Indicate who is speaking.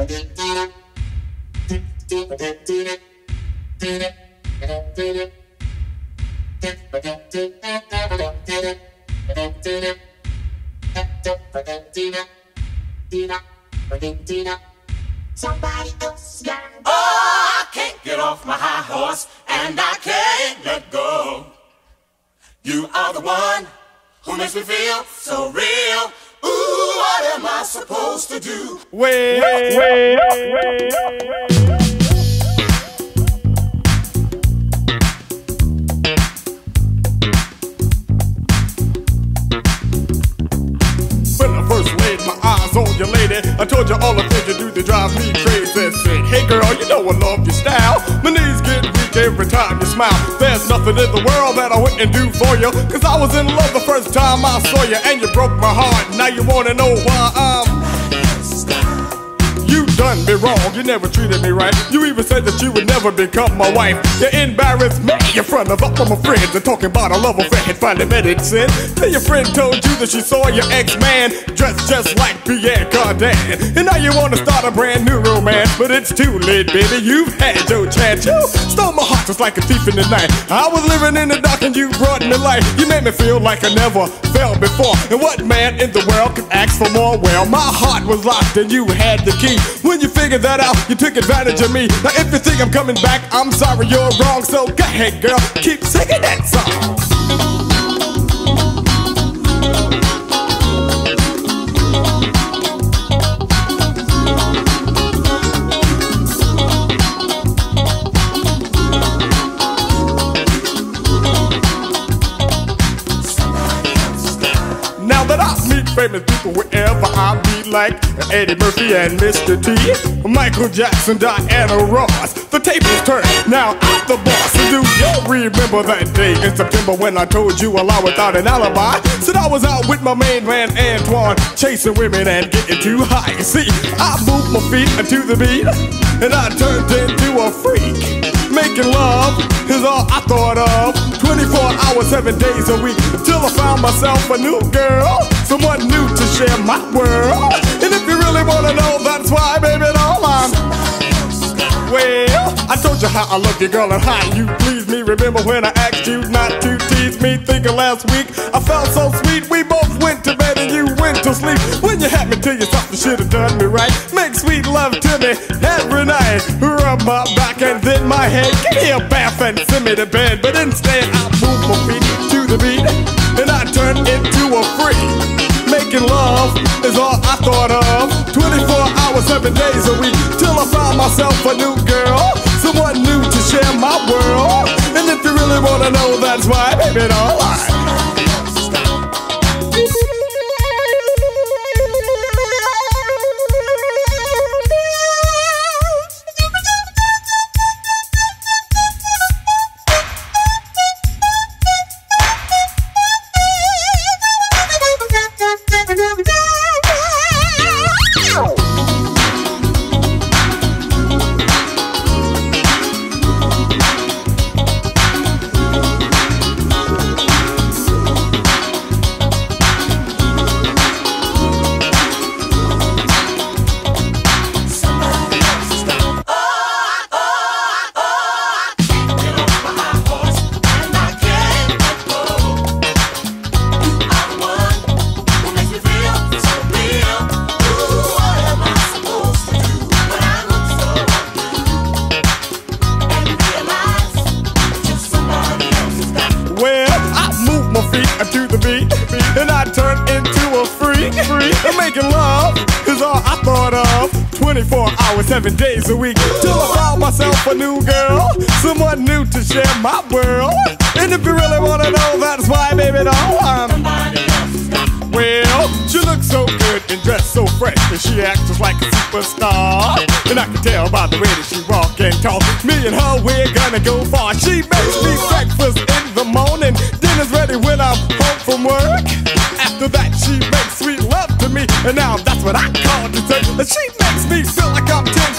Speaker 1: Somebody else got. Oh, I can't get off my high horse, and I can't let go. You are the one who makes me feel so real. Ooh, what am I supposed to do?
Speaker 2: When I first laid my eyes on you, lady, I told you all the things you do that drive me crazy. Said, hey girl, you know I love your style. My knees get weak every time you smile. There's nothing in the world that I wouldn't do for you, 'cause I was in love the first time I saw you, and you broke my heart. Now you wanna know why you done me wrong, you never treated me right. You even said that you would never become my wife. You embarrassed me in front of all my friends and talking about a love affair and finally met it sin. Then your friend told you that she saw your ex-man dressed just like Pierre Cardin, and now you wanna start a brand new romance. But it's too late, baby, you've had your chance. You stole my heart just like a thief in the night. I was living in the dark and you brought me life. You made me feel like I never felt before. And what man in the world could ask for more? Well, my heart was locked and you had the key. When you figured that out, you took advantage of me. Now if you think I'm coming back, I'm sorry, you're wrong. So go ahead, girl, keep singing that song. Now that I meet famous people wherever I be, like Eddie Murphy and Mr. T, Michael Jackson, Diana Ross, the tables turn, now I'm the boss. And do you remember that day in September when I told you a lie without an alibi? Said I was out with my main man Antoine, chasing women and getting too high. See, I moved my feet to the beat, and I turned into a freak. Making love is all I thought of, 24 hours, 7 days a week, until I found myself a new girl, someone new to share my world. And if you really wanna know, that's why, baby, all I'm. Well, I told you how I love you, girl, and how you please me. Remember when I asked you not to tease me? Thinking last week I felt so sweet. We both went to bed and you went to sleep. When you had me to yourself, you should have done me right. Make sweet love to me every night. Rub my back and then my head. Give me a bath and send me to bed. But instead I move my feet to the beat, and I turn into a freak. Making love is all I thought of, 24 hours, 7 days a week, till I found myself a new girl, someone new to share my world. And if you really wanna know, that's why, baby, don't lie. To the beat, and I turned into a freak. And making love is all I thought of, 24 hours, 7 days a week, till I found myself a new girl, someone new to share my world. And if you really wanna know, that's why, baby, no, I'm. Well, she looks so good and dressed so fresh, and she acts just like a superstar. And I can tell by the way that she walk and talk, me and her, we're gonna go far. She makes me breakfast in the morning, dinner's ready when I'm home from work. After that, she makes sweet love to me, and now that's what I call dessert. And she makes me feel like I'm 10